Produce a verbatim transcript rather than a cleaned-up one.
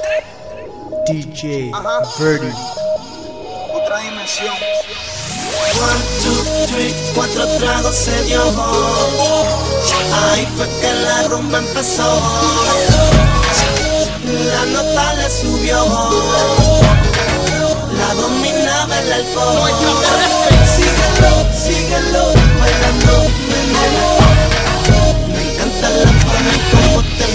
D J Birdie. Otra dimensión. One, two, three, cuatro tragos se dio. Ahí fue que la rumba empezó. La nota le subió. La dominaba el alcohol. Síguelo, síguelo, bailando, meneo. Me encanta la forma en cómo te